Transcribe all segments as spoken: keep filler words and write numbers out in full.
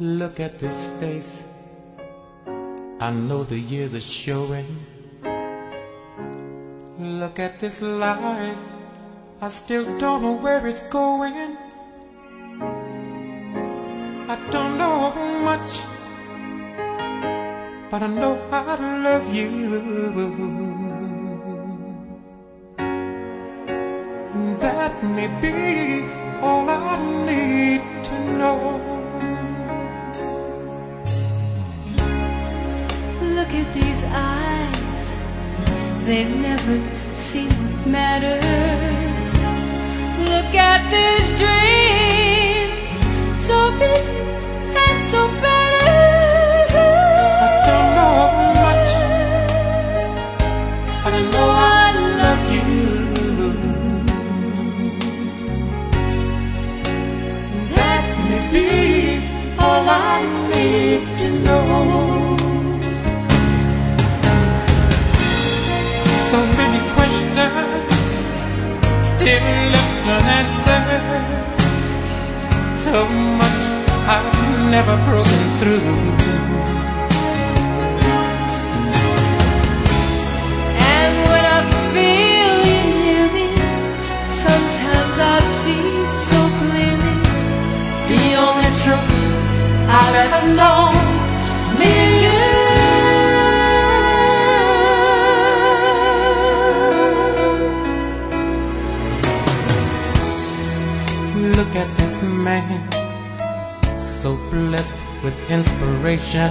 Look at this face, I know the years are showing. Look at this life, I still don't know where it's going. I don't know much, but I know I love you. And that may be all I need to know. Look at these eyes, they've never seen what matters. Look at these dreams, so big and so better. I don't know much, but I know I love you. And that may be all I need to know. So many questions still left unanswered. So much I've never broken through. And when I feel you near me, sometimes I see so clearly the only truth I've ever known, me and you. Look at this man, so blessed with inspiration.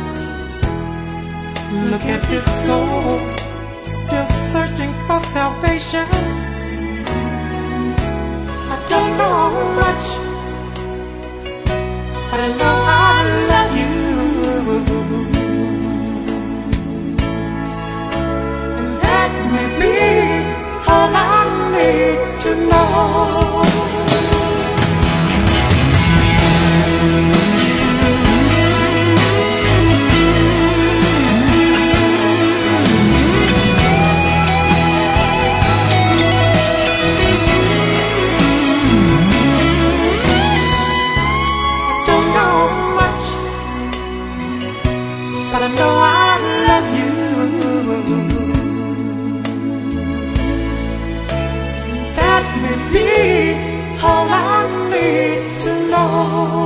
Look at this soul, still searching for salvation. I don't know much, but I know I love you. And that may be all I need to know. But I know I love you. That may be all I need to know.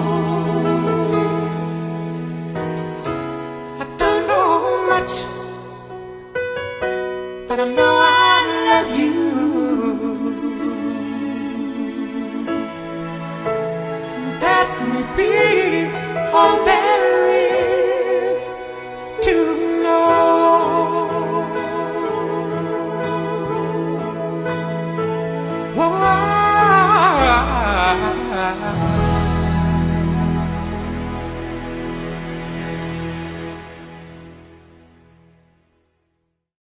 I don't know much, but I know I love you. That may be all there is to know. Whoa.